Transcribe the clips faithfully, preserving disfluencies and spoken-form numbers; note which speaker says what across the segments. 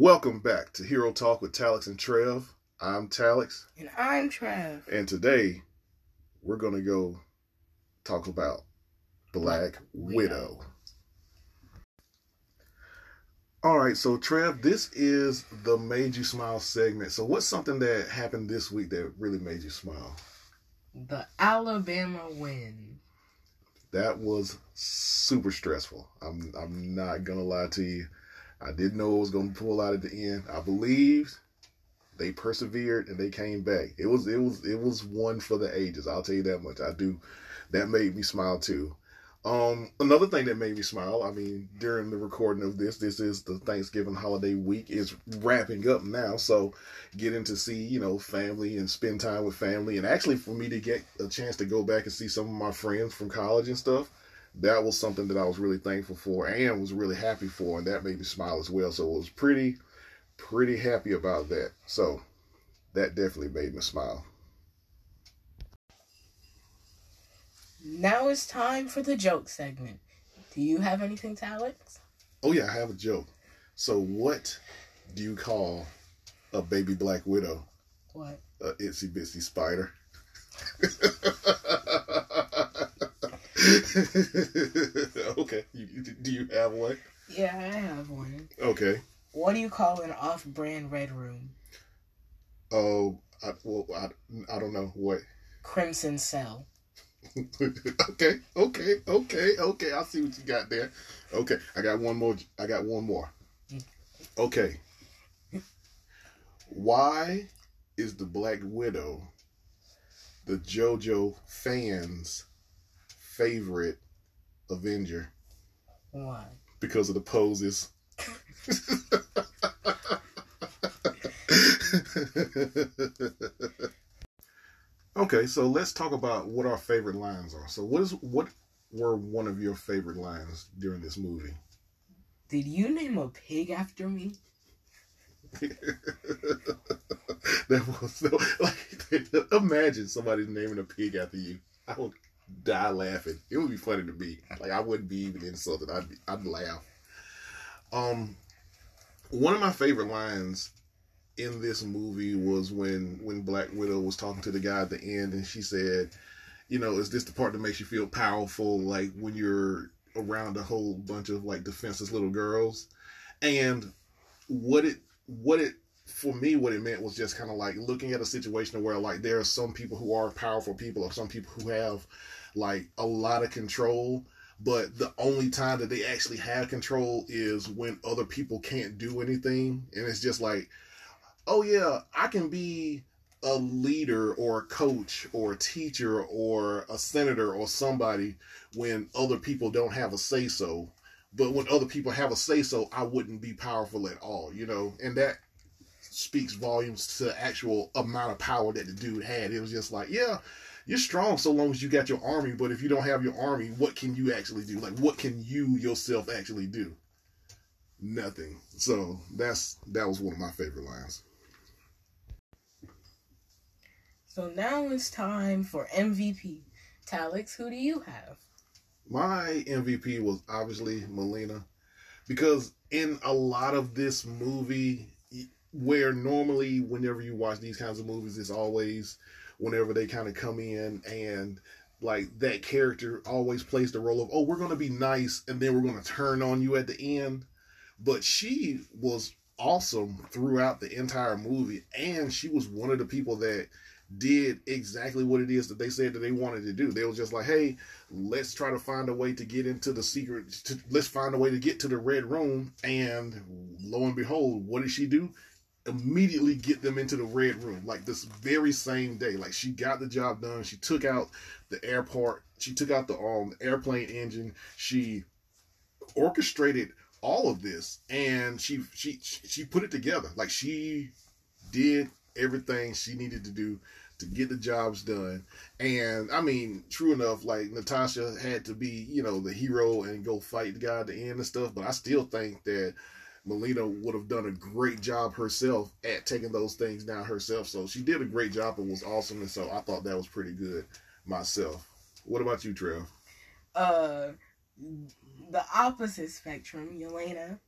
Speaker 1: Welcome back to Hero Talk with Talix and Trev. I'm Talix.
Speaker 2: And I'm Trev.
Speaker 1: And today, we're going to go talk about Black Widow. Widow. Alright, so Trev, this is the Made You Smile segment. So what's something that happened this week that really made you smile?
Speaker 2: The Alabama win.
Speaker 1: That was super stressful. I'm I'm not going to lie to you. I didn't know it was going to pull out at the end. I believed they persevered and they came back. It was it was it was one for the ages. I'll tell you that much. I do. That made me smile too. Um, another thing that made me smile. I mean, during the recording of this, this is the Thanksgiving holiday week is wrapping up now. So, getting to see you know family and spend time with family, and actually for me to get a chance to go back and see some of my friends from college and stuff. That was something that I was really thankful for and was really happy for, and that made me smile as well. So I was pretty, pretty happy about that. So that definitely made me smile.
Speaker 2: Now it's time for the joke segment. Do you have anything, Talix?
Speaker 1: Oh yeah, I have a joke. So what do you call a baby Black Widow?
Speaker 2: What?
Speaker 1: A itsy bitsy spider. Okay. You, do you have one?
Speaker 2: Yeah, I have one.
Speaker 1: Okay.
Speaker 2: What do you call an off-brand Red Room?
Speaker 1: Oh, I, well, I, I don't know. What?
Speaker 2: Crimson Cell.
Speaker 1: okay, okay, okay, okay. I see what you got there. Okay, I got one more. I got one more. Okay. Why is the Black Widow the JoJo fans' favorite Avenger?
Speaker 2: Why?
Speaker 1: Because of the poses. Okay, so let's talk about what our favorite lines are. So what is what were one of your favorite lines during this movie?
Speaker 2: Did you name a pig after me?
Speaker 1: That was so like imagine somebody naming a pig after you. I would die laughing. It would be funny to me. Like I wouldn't be even insulted. I'd be, I'd laugh. Um, one of my favorite lines in this movie was when when Black Widow was talking to the guy at the end, and she said, "You know, is this the part that makes you feel powerful? Like when you're around a whole bunch of like defenseless little girls?" And what it what it for me, what it meant was just kind of like looking at a situation where like there are some people who are powerful people, or some people who have like a lot of control, but the only time that they actually have control is when other people can't do anything. And it's just like, oh yeah, I can be a leader or a coach or a teacher or a senator or somebody when other people don't have a say-so. But when other people have a say-so, I wouldn't be powerful at all, you know? And that speaks volumes to the actual amount of power that the dude had. It was just like, yeah, you're strong so long as you got your army, but if you don't have your army, what can you actually do? Like, what can you yourself actually do? Nothing. So that's that was one of my favorite lines.
Speaker 2: So now it's time for M V P. Talix, who do you have?
Speaker 1: My M V P was obviously Melina, because in a lot of this movie, where normally whenever you watch these kinds of movies, it's always whenever they kind of come in and like that character always plays the role of, oh, we're going to be nice and then we're going to turn on you at the end. But she was awesome throughout the entire movie, and she was one of the people that did exactly what it is that they said that they wanted to do. They was just like, hey, let's try to find a way to get into the secret, to, let's find a way to get to the Red Room, and lo and behold, what did she do? Immediately get them into the Red Room, like this very same day. Like she got the job done. She took out the airport. She took out the um airplane engine. She orchestrated all of this, and she she she put it together. Like she did everything she needed to do to get the jobs done. And I mean, true enough, like Natasha had to be, you know, the hero and go fight the guy at the end and stuff. But I still think that Melina would have done a great job herself at taking those things down herself. So she did a great job and was awesome. And so I thought that was pretty good myself. What about you, Trev?
Speaker 2: Uh, the opposite spectrum, Yelena.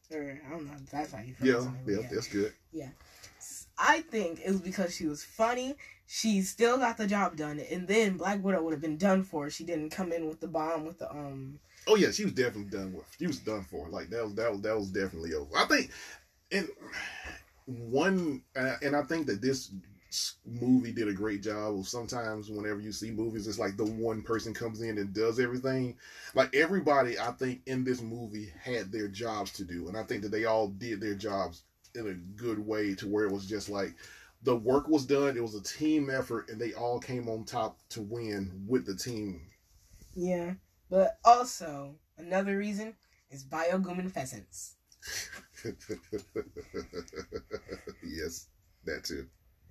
Speaker 2: Or I don't know if that's how you
Speaker 1: Yeah,
Speaker 2: pronounce it.
Speaker 1: yeah,
Speaker 2: Yeah,
Speaker 1: that's good.
Speaker 2: yeah. I think it was because she was funny. She still got the job done, and then Black Widow would have been done for if she didn't come in with the bomb with the um.
Speaker 1: Oh yeah, she was definitely done with. She was done for. Like that was that was that was definitely over. I think, and one, uh, and I think that this movie did a great job of sometimes whenever you see movies, it's like the one person comes in and does everything. Like everybody, I think in this movie had their jobs to do, and I think that they all did their jobs in a good way to where it was just like the work was done. It was a team effort, and they all came on top to win with the team.
Speaker 2: Yeah, but also another reason is Bioguman pheasants.
Speaker 1: Yes, that too.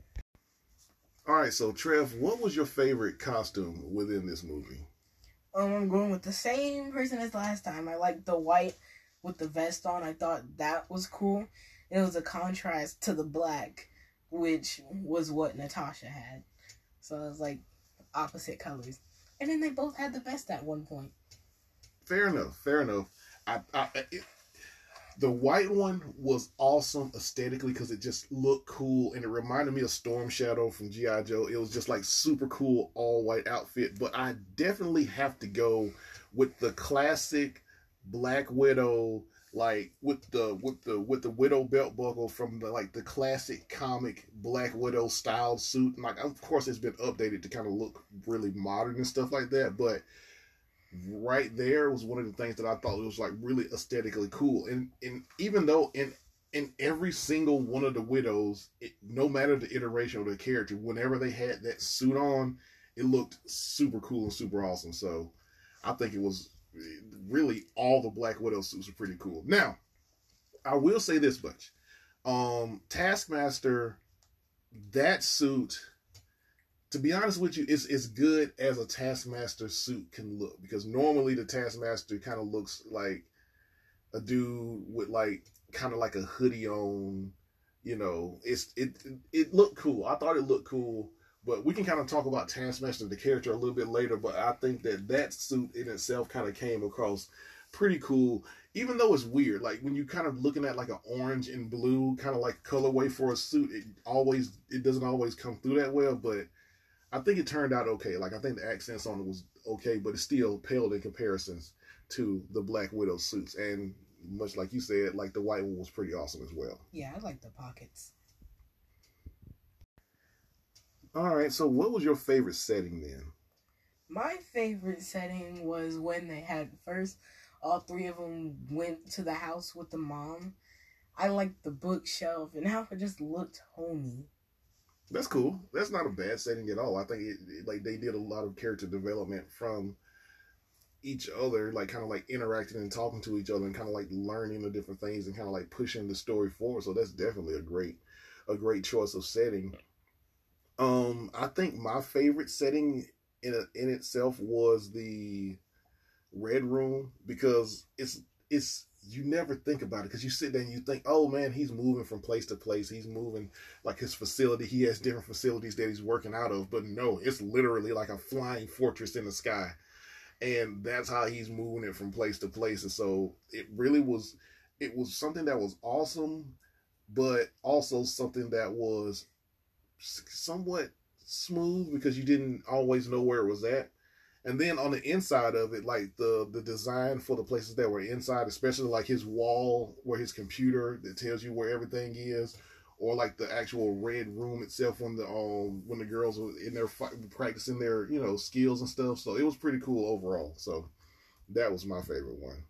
Speaker 1: All right, so Trev, what was your favorite costume within this movie?
Speaker 2: Um, I'm going with the same person as last time. I liked the white with the vest on. I thought that was cool. It was a contrast to the black, which was what Natasha had. So it was like opposite colors. And then they both had the vest at one point.
Speaker 1: Fair enough. Fair enough. I, I it, the white one was awesome aesthetically because it just looked cool, and it reminded me of Storm Shadow from G I. Joe. It was just like super cool all white outfit. But I definitely have to go with the classic Black Widow, like with the with the with the widow belt buckle from the like the classic comic Black Widow styled suit. And like, of course, it's been updated to kind of look really modern and stuff like that, but right there was one of the things that I thought was like really aesthetically cool. And and even though in in every single one of the widows, it, no matter the iteration of the character, whenever they had that suit on, it looked super cool and super awesome. So I think it was really all the Black Widow suits are pretty cool. Now, I will say this much. Um, Taskmaster, that suit, to be honest with you, is as good as a Taskmaster suit can look, because normally the Taskmaster kind of looks like a dude with like kind of like a hoodie on. You know, it's it it looked cool. I thought it looked cool, but we can kind of talk about Taskmaster, the character, a little bit later. But I think that that suit in itself kind of came across pretty cool, even though it's weird. Like when you kind of looking at like an orange and blue kind of like colorway for a suit, it always it doesn't always come through that well, but I think it turned out okay. Like, I think the accents on it was okay, but it still paled in comparisons to the Black Widow suits. And much like you said, like the white one was pretty awesome as well.
Speaker 2: Yeah, I like the pockets.
Speaker 1: All right, so what was your favorite setting then?
Speaker 2: My favorite setting was when they had first, all three of them went to the house with the mom. I liked the bookshelf and how it just looked homey.
Speaker 1: That's cool. That's not a bad setting at all. I think it, it, like they did a lot of character development from each other, like kind of like interacting and talking to each other and kind of like learning the different things and kind of like pushing the story forward. So that's definitely a great, a great choice of setting. Um, I think my favorite setting in a, in itself was the Red Room, because it's it's you never think about it, because you sit there and you think, oh man, he's moving from place to place. He's moving like his facility. He has different facilities that he's working out of. But no, it's literally like a flying fortress in the sky. And that's how he's moving it from place to place. And so it really was, it was something that was awesome, but also something that was somewhat smooth because you didn't always know where it was at. And then on the inside of it, like the, the design for the places that were inside, especially like his wall where his computer that tells you where everything is, or like the actual red room itself when the um when the girls were in there fight, practicing their you know skills and stuff. So it was pretty cool overall. So that was my favorite one.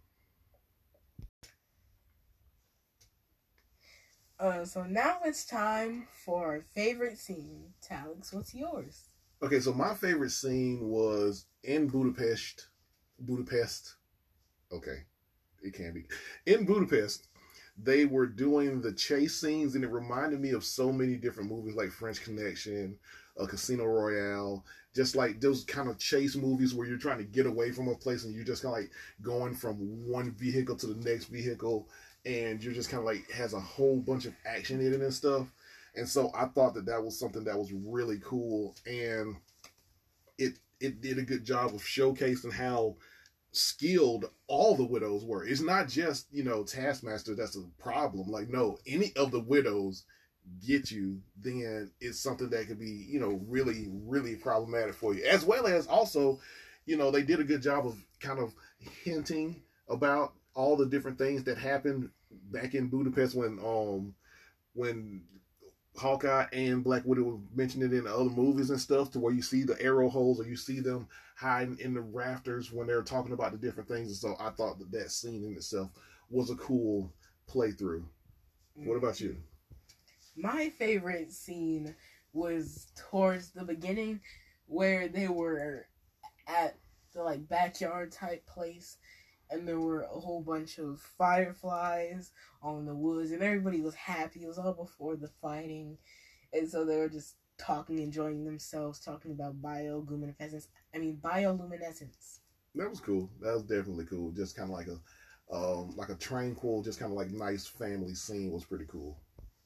Speaker 2: Uh, so now it's time for our favorite scene. Talix, what's yours?
Speaker 1: Okay, so my favorite scene was in Budapest. Budapest. Okay, it can be. In Budapest, they were doing the chase scenes, and it reminded me of so many different movies like French Connection, uh, Casino Royale, just like those kind of chase movies where you're trying to get away from a place and you're just kind of like going from one vehicle to the next vehicle, and you're just kind of like has a whole bunch of action in it and stuff. And so I thought that that was something that was really cool, and it it did a good job of showcasing how skilled all the widows were. It's not just, you know, Taskmaster that's a problem. Like, no, any of the widows get you, then it's something that could be, you know, really, really problematic for you. As well as also, you know, they did a good job of kind of hinting about all the different things that happened back in Budapest when um when Hawkeye and Black Widow mentioned it in other movies and stuff, to where you see the arrow holes or you see them hiding in the rafters when they're talking about the different things. And so I thought that that scene in itself was a cool playthrough. What about you?
Speaker 2: My favorite scene was towards the beginning where they were at the like backyard type place and there were a whole bunch of fireflies on the woods and everybody was happy. It was all before the fighting. And so they were just talking, enjoying themselves, talking about bioluminescence. I mean bioluminescence.
Speaker 1: That was cool. That was definitely cool. Just kind of like a um, like a tranquil, just kind of like nice family scene was pretty cool.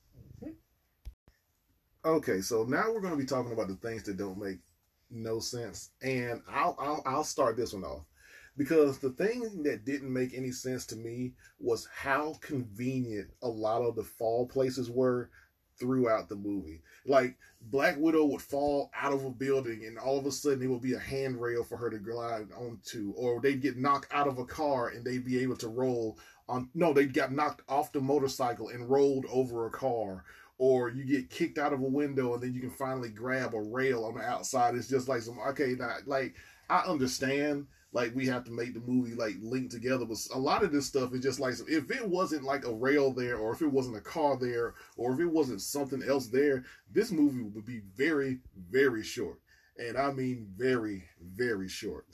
Speaker 1: Okay, so now we're going to be talking about the things that don't make no sense, and I'll I'll, I'll start this one off because the thing that didn't make any sense to me was how convenient a lot of the fall places were throughout the movie. Like Black Widow would fall out of a building, and all of a sudden it would be a handrail for her to glide onto, or they'd get knocked out of a car and they'd be able to roll on. No, they got knocked off the motorcycle and rolled over a car. Or you get kicked out of a window and then you can finally grab a rail on the outside. It's just like some, okay, now, like, I understand, like, we have to make the movie, like, link together. But a lot of this stuff is just like, if it wasn't, like, a rail there, or if it wasn't a car there, or if it wasn't something else there, this movie would be very, very short. And I mean very, very short.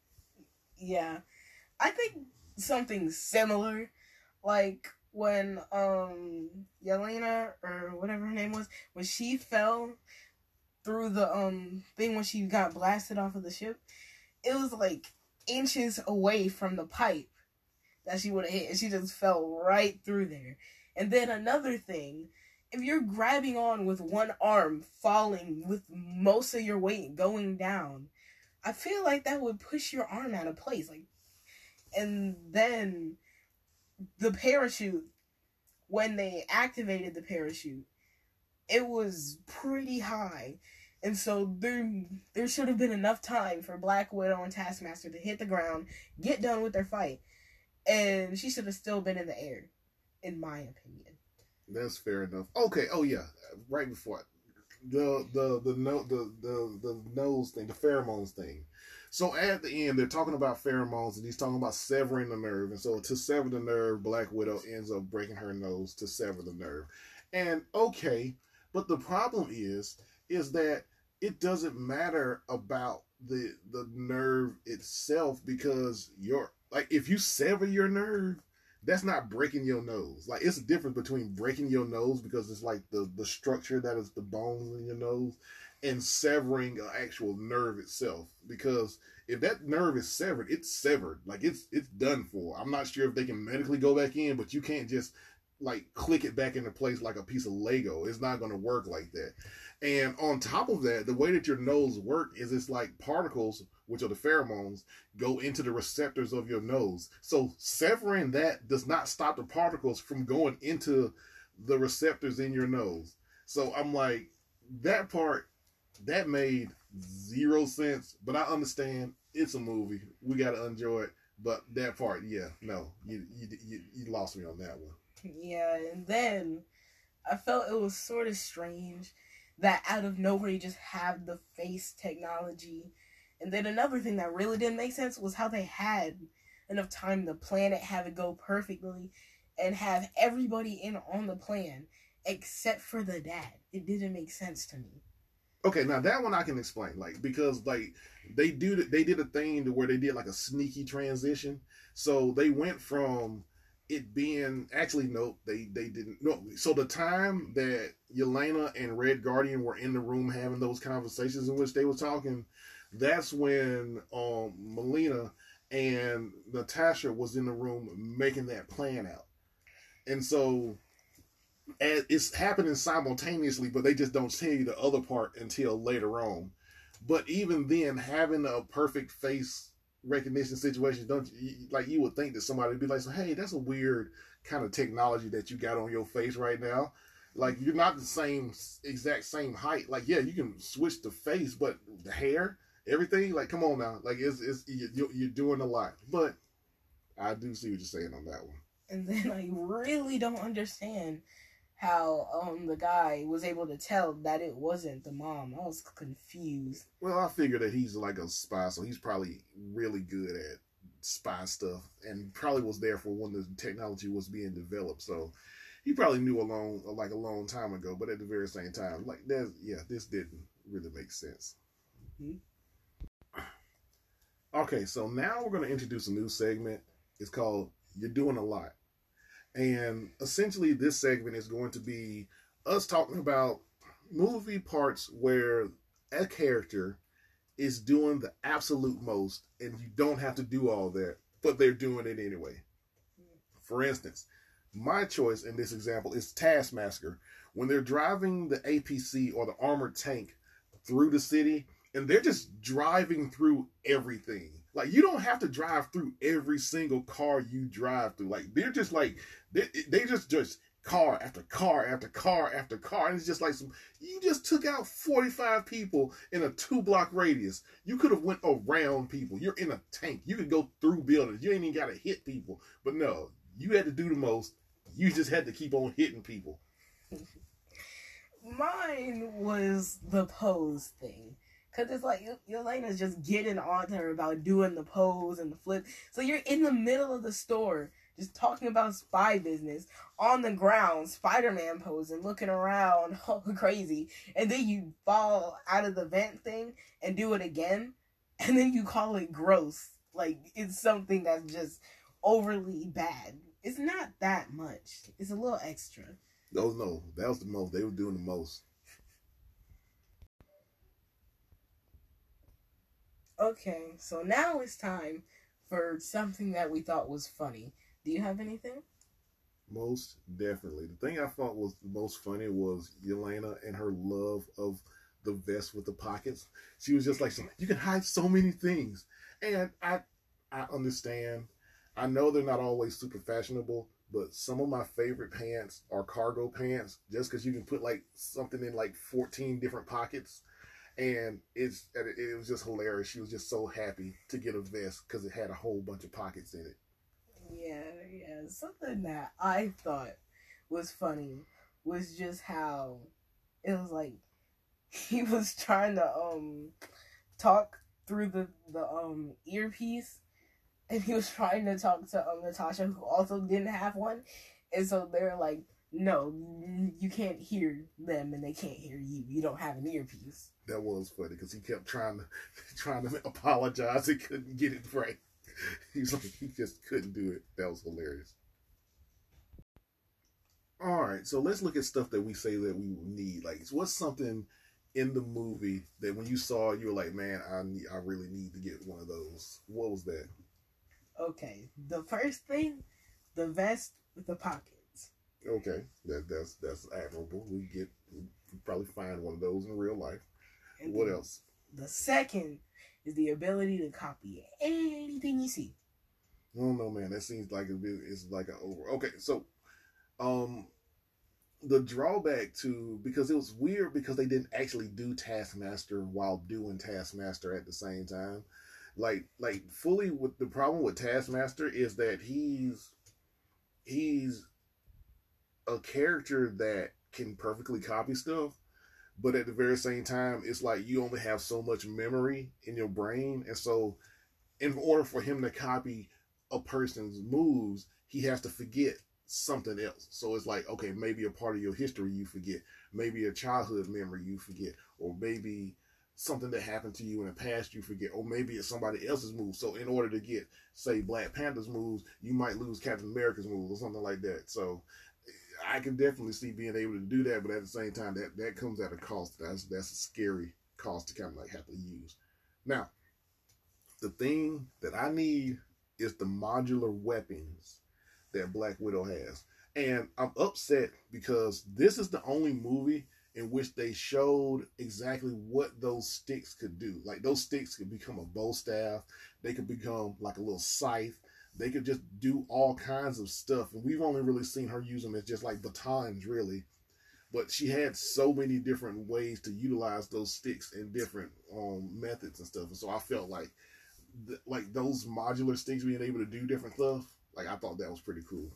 Speaker 2: Yeah. I think something similar, like, when um Yelena or whatever her name was, when she fell through the um thing when she got blasted off of the ship, it was like inches away from the pipe that she would have hit, and she just fell right through there. And then another thing, if you're grabbing on with one arm, falling with most of your weight going down, I feel like that would push your arm out of place. Like, and then the parachute, when they activated the parachute, it was pretty high. And so there there should have been enough time for Black Widow and Taskmaster to hit the ground, get done with their fight, and she should have still been in the air, in my opinion.
Speaker 1: That's fair enough. Okay, oh yeah, right before the the the no the the the nose thing, the pheromones thing. So at the end, they're talking about pheromones, and he's talking about severing the nerve. And so to sever the nerve, Black Widow ends up breaking her nose to sever the nerve. And okay, but the problem is, is that it doesn't matter about the the nerve itself, because you're like, if you sever your nerve, that's not breaking your nose. Like, it's a difference between breaking your nose, because it's like the the structure that is the bones in your nose, and severing an actual nerve itself. Because if that nerve is severed, it's severed. Like, it's it's done for. I'm not sure if they can medically go back in, but you can't just like click it back into place like a piece of Lego. It's not going to work like that. And on top of that, the way that your nose work is, it's like particles, which are the pheromones, go into the receptors of your nose. So severing that does not stop the particles from going into the receptors in your nose. So I'm like, that part, that made zero sense, but I understand it's a movie. We got to enjoy it. But that part, yeah, no, you, you you you lost me on that one.
Speaker 2: Yeah, and then I felt it was sort of strange that out of nowhere you just have the face technology. And then another thing that really didn't make sense was how they had enough time to plan it, have it go perfectly, and have everybody in on the plan except for the dad. It didn't make sense to me.
Speaker 1: Okay, now that one I can explain, like, because like they do they did a thing to where they did like a sneaky transition. So they went from it being, actually no, they they didn't no. So the time that Yelena and Red Guardian were in the room having those conversations in which they were talking, that's when um Melina and Natasha was in the room making that plan out. And so and it's happening simultaneously, but they just don't tell you the other part until later on. But even then, having a perfect face recognition situations, don't you, like you would think that somebody would be like, so, hey, that's a weird kind of technology that you got on your face right now. Like, you're not the same exact same height. Like, yeah, you can switch the face, but the hair, everything, like, come on now. Like, it's, it's you're, you're doing a lot. But I do see what you're saying on that one.
Speaker 2: And then I really don't understand how um the guy was able to tell that it wasn't the mom. I was confused.
Speaker 1: Well, I figure that he's like a spy, so he's probably really good at spy stuff, and probably was there for when the technology was being developed. So he probably knew a long, like a long time ago. But at the very same time, like there's, yeah, this didn't really make sense. Mm-hmm. Okay, so now we're going to introduce a new segment. It's called "You're Doing a Lot." And essentially, this segment is going to be us talking about movie parts where a character is doing the absolute most, and you don't have to do all that, but they're doing it anyway. For instance, my choice in this example is Taskmaster. When they're driving the A P C or the armored tank through the city, and they're just driving through everything. Like, you don't have to drive through every single car you drive through. Like, they're just like, they, they just, just car after car after car after car. And it's just like, some, you just took out forty-five people in a two block radius. You could have went around people. You're in a tank. You could go through buildings. You ain't even got to hit people. But no, you had to do the most. You just had to keep on hitting people.
Speaker 2: Mine was the pose thing. Because it's like, Yelena's just getting on to her about doing the pose and the flip. So you're in the middle of the store, just talking about spy business, on the ground, Spider-Man posing, looking around, all crazy. And then you fall out of the vent thing and do it again. And then you call it gross. Like, it's something that's just overly bad. It's not that much. It's a little extra.
Speaker 1: No, no, that was the most. They were doing the most.
Speaker 2: Okay, so now it's time for something that we thought was funny. Do you have anything?
Speaker 1: Most definitely. The thing I thought was the most funny was Yelena and her love of the vest with the pockets. She was just like, you can hide so many things. And I I understand. I know they're not always super fashionable, but some of my favorite pants are cargo pants, just because you can put like something in like fourteen different pockets. And it's it was just hilarious. She was just so happy to get a vest because it had a whole bunch of pockets in it.
Speaker 2: Yeah, yeah. Something that I thought was funny was just how it was like he was trying to um talk through the the um earpiece, and he was trying to talk to um Natasha, who also didn't have one, and so they're like, no, you can't hear them, and they can't hear you. You don't have an earpiece.
Speaker 1: That was funny because he kept trying to trying to apologize. He couldn't get it right. He was like, he just couldn't do it. That was hilarious. All right, so let's look at stuff that we say that we need. Like, what's something in the movie that when you saw it, you were like, man, I need, I really need to get one of those. What was that?
Speaker 2: Okay, the first thing, the vest with the pockets.
Speaker 1: Okay, that that's that's admirable. We get we probably find one of those in real life. And what else?
Speaker 2: The second is the ability to copy anything you see.
Speaker 1: I don't know, man. That seems like it's like an over. Okay, so um, the drawback to, because it was weird because they didn't actually do Taskmaster while doing Taskmaster at the same time. Like like fully with the problem with Taskmaster is that he's he's a character that can perfectly copy stuff. But at the very same time, it's like you only have so much memory in your brain. And so in order for him to copy a person's moves, he has to forget something else. So it's like, okay, maybe a part of your history you forget. Maybe a childhood memory you forget. Or maybe something that happened to you in the past you forget. Or maybe it's somebody else's move. So in order to get, say, Black Panther's moves, you might lose Captain America's moves or something like that. So I can definitely see being able to do that, but at the same time, that, that comes at a cost. That's that's a scary cost to kind of like have to use. Now, the thing that I need is the modular weapons that Black Widow has. And I'm upset because this is the only movie in which they showed exactly what those sticks could do. Like those sticks could become a bow staff. They could become like a little scythe. They could just do all kinds of stuff. And we've only really seen her use them as just like batons, really. But she had so many different ways to utilize those sticks in different um, methods and stuff. And so I felt like, th- like those modular sticks being able to do different stuff, like I thought that was pretty cool.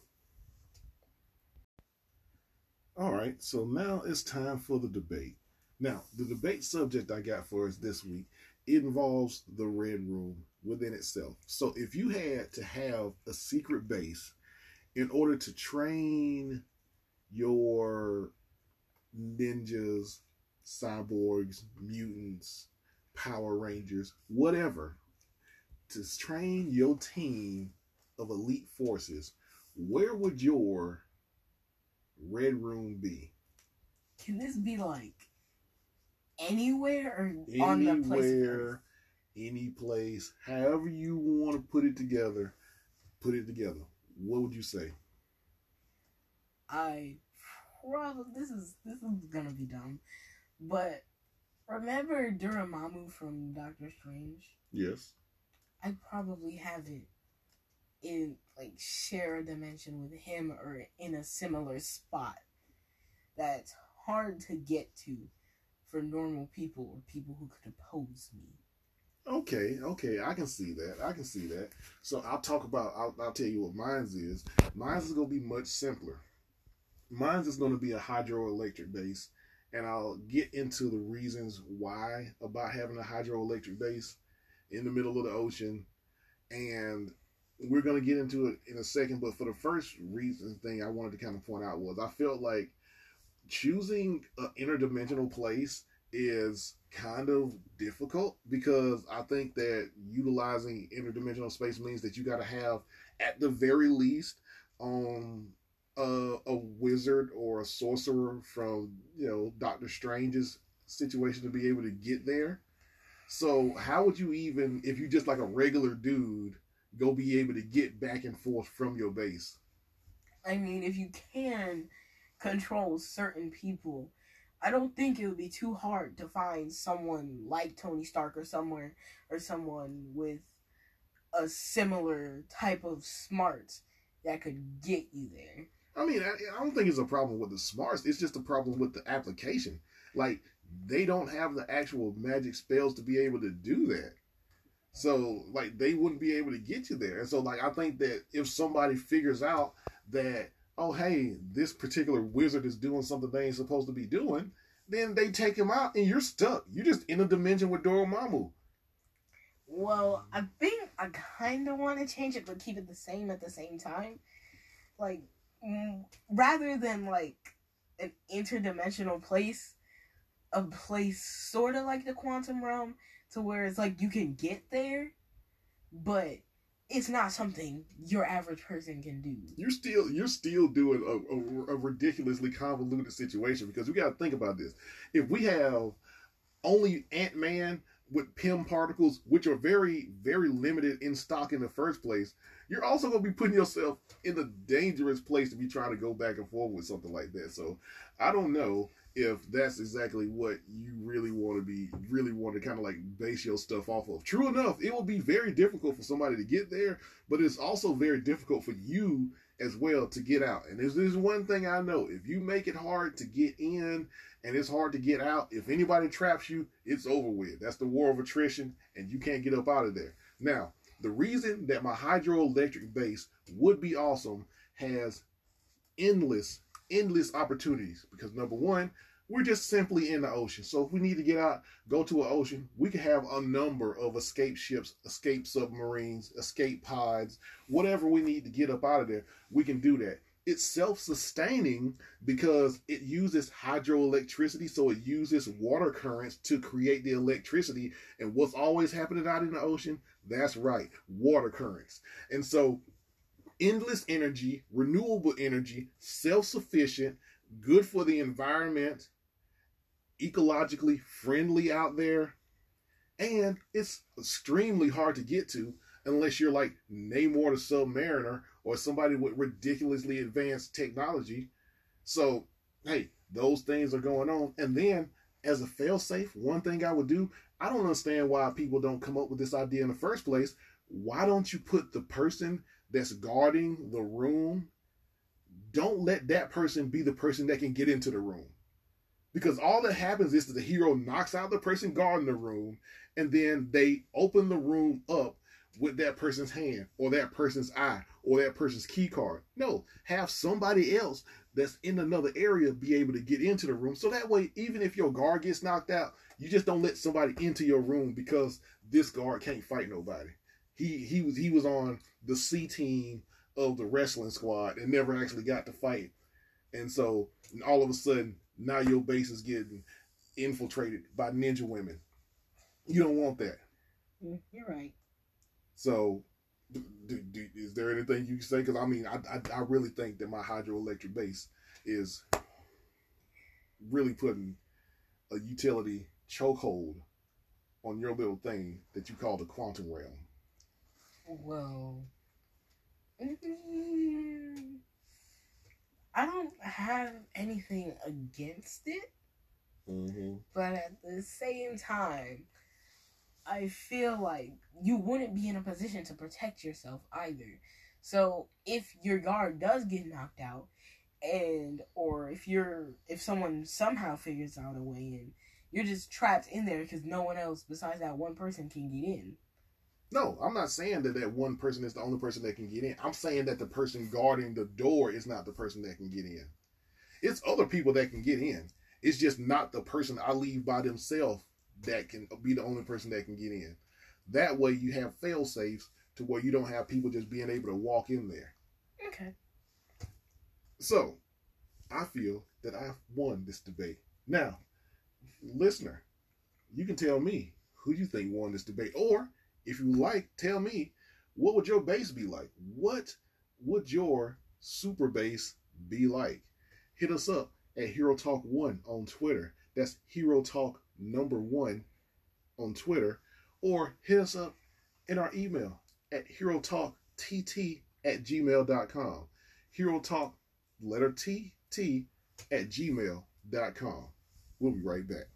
Speaker 1: All right, so now it's time for the debate. Now, the debate subject I got for us this week, it involves the Red Room within itself. So if you had to have a secret base in order to train your ninjas, cyborgs, mutants, Power Rangers, whatever, to train your team of elite forces, where would your Red Room be?
Speaker 2: Can this be like anywhere or
Speaker 1: Anywhere,
Speaker 2: on the place?
Speaker 1: any place, however you want to put it together, put it together. What would you say?
Speaker 2: I probably this is this is gonna be dumb, but remember Dormammu from Doctor Strange?
Speaker 1: Yes.
Speaker 2: I'd probably have it in like share a dimension with him or in a similar spot that's hard to get to for normal people or people who could oppose me.
Speaker 1: Okay, okay, I can see that. I can see that. So I'll talk about, I'll, I'll tell you what mine's is. Mine's is going to be much simpler. Mine's is going to be a hydroelectric base, and I'll get into the reasons why about having a hydroelectric base in the middle of the ocean, and we're going to get into it in a second. But for the first reason thing I wanted to kind of point out was I felt like choosing an interdimensional place is kind of difficult, because I think that utilizing interdimensional space means that you got to have, at the very least, um, a, a wizard or a sorcerer from, you know, Doctor Strange's situation to be able to get there. So how would you even, if you just like a regular dude, go be able to get back and forth from your base?
Speaker 2: I mean, if you can control certain people, I don't think it would be too hard to find someone like Tony Stark or somewhere or someone with a similar type of smarts that could get you there.
Speaker 1: I mean, I, I don't think it's a problem with the smarts. It's just a problem with the application. Like, they don't have the actual magic spells to be able to do that. So, like, they wouldn't be able to get you there. And so, like, I think that if somebody figures out that, oh, hey, this particular wizard is doing something they ain't supposed to be doing, then they take him out and you're stuck. You're just in a dimension with Dormammu.
Speaker 2: Well, I think I kind of want to change it, but keep it the same at the same time. Like, mm, rather than, like, an interdimensional place, a place sort of like the quantum realm, to where it's like you can get there, but it's not something your average person can do. You're
Speaker 1: still you're still doing a, a, a ridiculously convoluted situation, because we got to think about this. If we have only Ant-Man with P I M particles, which are very, very limited in stock in the first place, you're also going to be putting yourself in a dangerous place to be trying to go back and forth with something like that. So I don't know if that's exactly what you really want to be, really want to kind of like base your stuff off of. True enough, it will be very difficult for somebody to get there, but it's also very difficult for you as well to get out. And there's, there's one thing I know: if you make it hard to get in and it's hard to get out, if anybody traps you, it's over with. That's the war of attrition, and you can't get up out of there. Now, the reason that my hydroelectric base would be awesome has endless endless opportunities, because number one, we're just simply in the ocean. So if we need to get out, go to an ocean, we can have a number of escape ships, escape submarines, escape pods, whatever we need to get up out of there, we can do that. It's self-sustaining because it uses hydroelectricity, so it uses water currents to create the electricity. And what's always happening out in the ocean? That's right, water currents. And so endless energy, renewable energy, self-sufficient, good for the environment, ecologically friendly out there, and it's extremely hard to get to unless you're like Namor the Submariner or somebody with ridiculously advanced technology. So, hey, those things are going on. And then, as a fail-safe, one thing I would do, I don't understand why people don't come up with this idea in the first place. Why don't you put the person that's guarding the room, don't let that person be the person that can get into the room. Because all that happens is that the hero knocks out the person guarding the room, and then they open the room up with that person's hand, or that person's eye, or that person's key card. No, have somebody else that's in another area be able to get into the room. So that way, even if your guard gets knocked out, you just don't let somebody into your room because this guard can't fight nobody. He he was he was on the C team of the wrestling squad and never actually got to fight. And so all of a sudden, now your base is getting infiltrated by ninja women. You don't want that.
Speaker 2: You're right.
Speaker 1: So, do, do, is there anything you can say? Because I mean, I, I I really think that my hydroelectric base is really putting a utility chokehold on your little thing that you call the quantum realm.
Speaker 2: Well, I don't have anything against it,
Speaker 1: mm-hmm.
Speaker 2: but at the same time, I feel like you wouldn't be in a position to protect yourself either. So if your guard does get knocked out, and or if you're if someone somehow figures out a way in, you're just trapped in there because no one else besides that one person can get in.
Speaker 1: No, I'm not saying that that one person is the only person that can get in. I'm saying that the person guarding the door is not the person that can get in. It's other people that can get in. It's just not the person I leave by themselves that can be the only person that can get in. That way you have fail safes to where you don't have people just being able to walk in there.
Speaker 2: Okay.
Speaker 1: So, I feel that I've won this debate. Now, listener, you can tell me who you think won this debate, or if you like, tell me, what would your base be like? What would your super base be like? Hit us up at Hero Talk one on Twitter. That's Hero Talk number one on Twitter. Or hit us up in our email at HeroTalkTT at gmail dot com. Hero Talk, letter T, T, at gmail dot com. We'll be right back.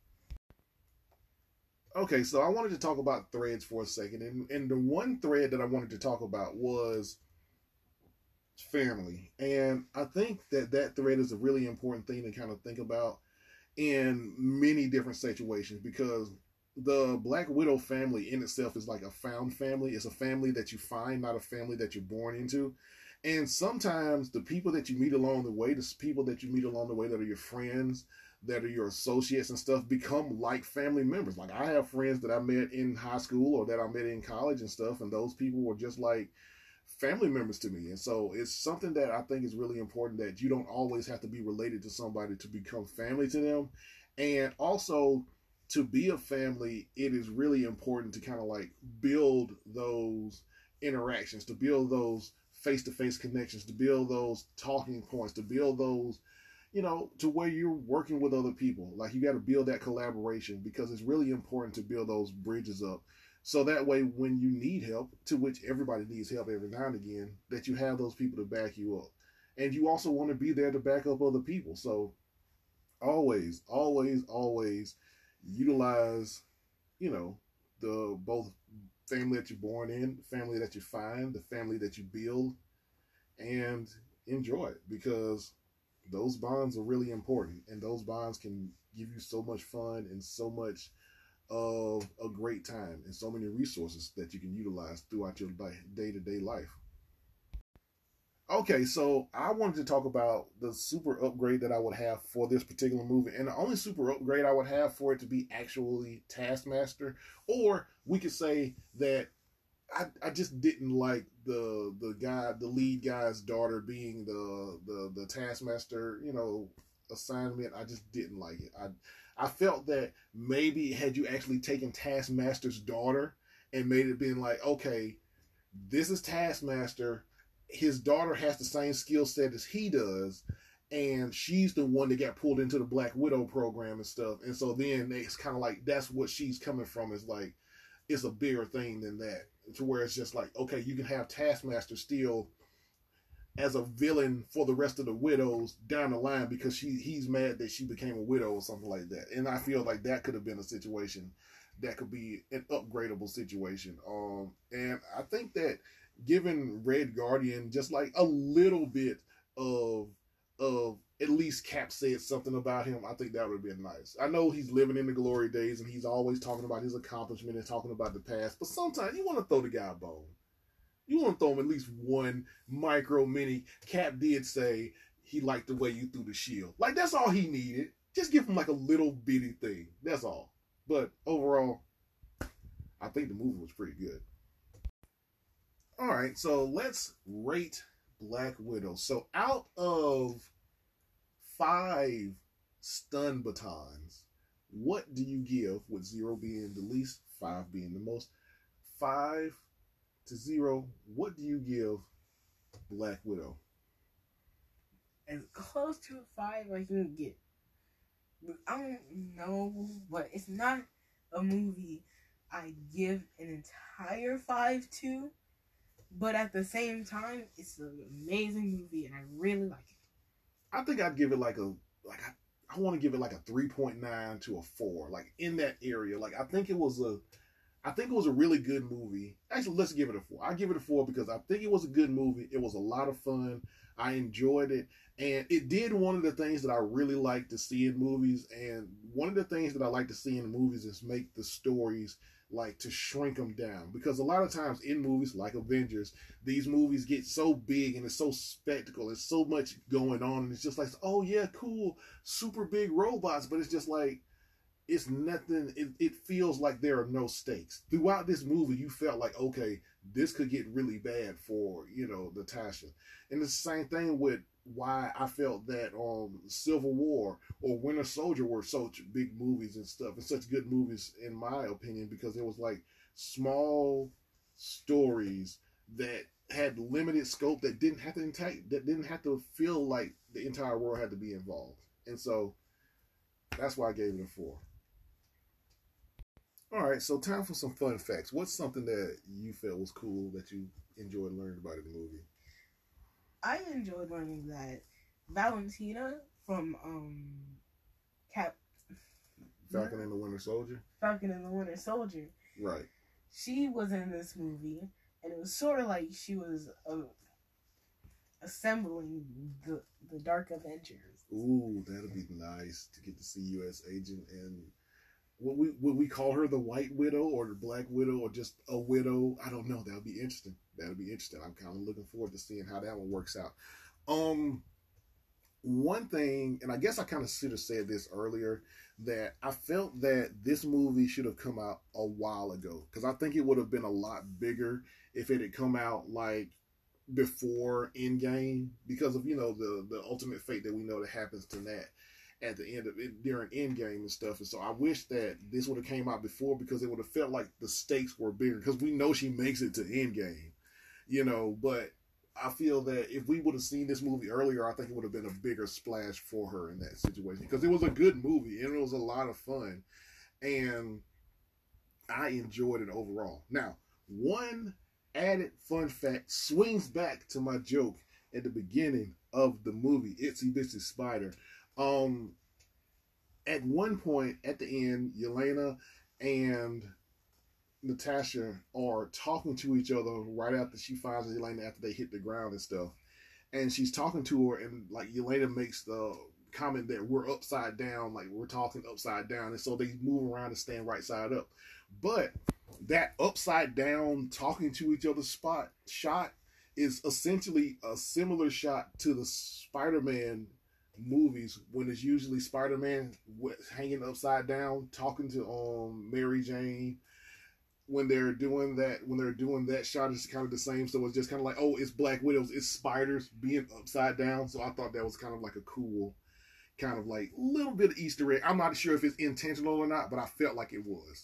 Speaker 1: Okay, so I wanted to talk about threads for a second, and, and the one thread that I wanted to talk about was family. And I think that that thread is a really important thing to kind of think about in many different situations, because the Black Widow family in itself is like a found family. It's a family that you find, not a family that you're born into. And sometimes the people that you meet along the way, the people that you meet along the way that are your friends, that are your associates and stuff, become like family members. Like, I have friends that I met in high school or that I met in college and stuff, and those people were just like family members to me. And so it's something that I think is really important, that you don't always have to be related to somebody to become family to them. And also, to be a family, it is really important to kind of like build those interactions, to build those face-to-face connections, to build those talking points, to build those, you know, to where you're working with other people. Like, you got to build that collaboration, because it's really important to build those bridges up. So that way, when you need help, to which everybody needs help every now and again, that you have those people to back you up. And you also want to be there to back up other people. So always, always, always utilize, you know, the both family that you're born in, the family that you find, the family that you build, and enjoy it, because those bonds are really important, and those bonds can give you so much fun and so much of a great time and so many resources that you can utilize throughout your day-to-day life. Okay, so I wanted to talk about the super upgrade that I would have for this particular movie, and the only super upgrade I would have for it to be actually Taskmaster, or we could say that I, I just didn't like the the guy, the lead guy's daughter being the the the Taskmaster, you know, assignment. I just didn't like it. I I felt that maybe had you actually taken Taskmaster's daughter and made it being like, okay, this is Taskmaster, his daughter has the same skill set as he does, and she's the one that got pulled into the Black Widow program and stuff. And so then it's kind of like, that's what she's coming from, is like, it's a bigger thing than that, to where it's just like, okay, you can have Taskmaster still as a villain for the rest of the widows down the line because she he's mad that she became a widow or something like that. And I feel like that could have been a situation that could be an upgradable situation. Um, and I think that giving Red Guardian just like a little bit of of at least Cap said something about him, I think that would have been nice. I know he's living in the glory days and he's always talking about his accomplishment and talking about the past, but sometimes you want to throw the guy a bone. You want to throw him at least one micro mini. Cap did say he liked the way you threw the shield. Like, that's all he needed. Just give him like a little bitty thing. That's all. But overall, I think the movie was pretty good. All right, so let's rate Black Widow. So out of five stun batons, what do you give, with zero being the least, five being the most? Five to zero, what do you give Black Widow?
Speaker 2: As close to a five I can get. I don't know, but it's not a movie I give an entire five to. But at the same time, it's an amazing movie, and I really like it.
Speaker 1: I think I'd give it like a like I, I want to give it like a three point nine to a four, like in that area. Like I think it was a, I think it was a really good movie. Actually, let's give it a four. I give it a four because I think it was a good movie. It was a lot of fun. I enjoyed it, and it did one of the things that I really like to see in movies. And one of the things that I like to see in movies is make the stories, like, to shrink them down, because a lot of times in movies like Avengers, these movies get so big and it's so spectacle, there's so much going on, and it's just like, oh yeah, cool, super big robots, but it's just like, it's nothing. It, it feels like there are no stakes throughout this movie. You felt like, okay, this could get really bad for, you know, Natasha. And it's the same thing with why I felt that um Civil War or Winter Soldier were such big movies and stuff, and such good movies in my opinion, because it was like small stories that had limited scope, that didn't have to intact, that didn't have to feel like the entire world had to be involved. And so that's why I gave it a four. All right, so time for some fun facts. What's something that you felt was cool that you enjoyed learning about in the movie?
Speaker 2: I enjoyed learning that Valentina from um Cap
Speaker 1: Falcon and the Winter Soldier?
Speaker 2: Falcon and the Winter Soldier.
Speaker 1: Right.
Speaker 2: She was in this movie, and it was sort of like she was uh, assembling the the Dark Avengers.
Speaker 1: Ooh, that'd be nice to get to see U S Agent. And would we would we call her the White Widow or the Black Widow or just a widow? I don't know. That would be interesting. That would be interesting. I'm kind of looking forward to seeing how that one works out. Um, one thing, and I guess I kind of should have said this earlier, that I felt that this movie should have come out a while ago, because I think it would have been a lot bigger if it had come out like before Endgame, because of, you know, the the ultimate fate that we know that happens to Nat at the end of it during Endgame and stuff. And so I wish that this would have came out before, because it would have felt like the stakes were bigger, because we know she makes it to Endgame, you know. But I feel that if we would have seen this movie earlier, I think it would have been a bigger splash for her in that situation, because it was a good movie and it was a lot of fun, and I enjoyed it overall. Now, one added fun fact swings back to my joke at the beginning of the movie, Itsy Bitsy Spider. Um, at one point at the end, Yelena and Natasha are talking to each other right after she finds Yelena, after they hit the ground and stuff. And she's talking to her, and like Yelena makes the comment that we're upside down, like we're talking upside down. And so they move around and stand right side up. But that upside down talking to each other spot shot is essentially a similar shot to the Spider-Man movies, when it's usually Spider-Man hanging upside down talking to um Mary Jane. When they're doing that, when they're doing that shot, it's kind of the same. So it's just kind of like, oh, it's Black Widows, it's spiders being upside down. So I thought that was kind of like a cool, kind of like little bit of Easter egg. I'm not sure if it's intentional or not, but I felt like it was.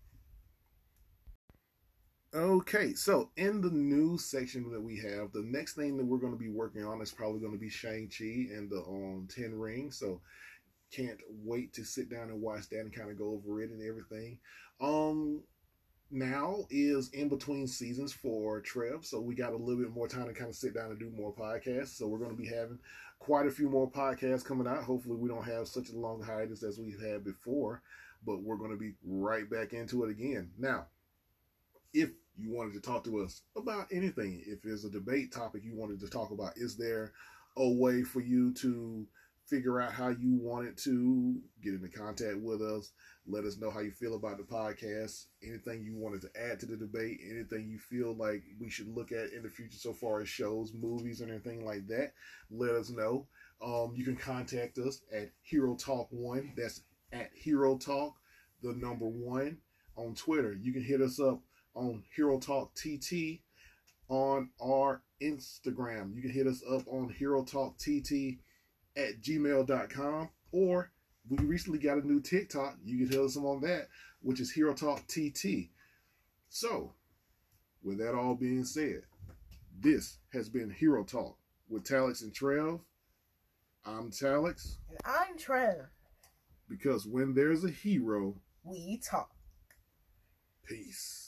Speaker 1: Okay, so in the news section that we have, the next thing that we're going to be working on is probably going to be Shang-Chi and the um, Ten Rings. So can't wait to sit down and watch that and kind of go over it and everything. Um, now is in between seasons for Trev, so we got a little bit more time to kind of sit down and do more podcasts. So we're going to be having quite a few more podcasts coming out. Hopefully we don't have such a long hiatus as we've had before, but we're going to be right back into it again. Now, if you wanted to talk to us about anything, if there's a debate topic you wanted to talk about, is there a way for you to figure out how you wanted to get into contact with us? Let us know how you feel about the podcast. Anything you wanted to add to the debate, anything you feel like we should look at in the future so far as shows, movies, or anything like that, let us know. Um, you can contact us at Hero Talk One. That's at Hero Talk, the number one, on Twitter. You can hit us up on Hero Talk T T on our Instagram. You can hit us up on Hero Talk T T at gmail dot com, or we recently got a new TikTok. You can hit us up on that, which is Hero Talk T T. So, with that all being said, this has been Hero Talk with Talix and Trev. I'm Talix.
Speaker 2: And I'm Trev.
Speaker 1: Because when there's a hero,
Speaker 2: we talk.
Speaker 1: Peace.